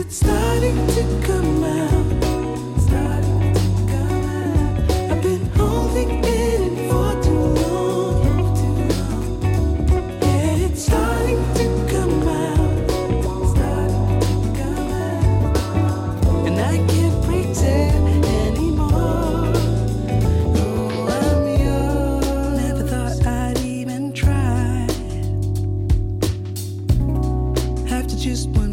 it's starting to come out. I've been holding it in for too long. Yeah, it's starting to come out. And I can't pretend anymore. Oh, I'm yours. Never thought I'd even try. After just one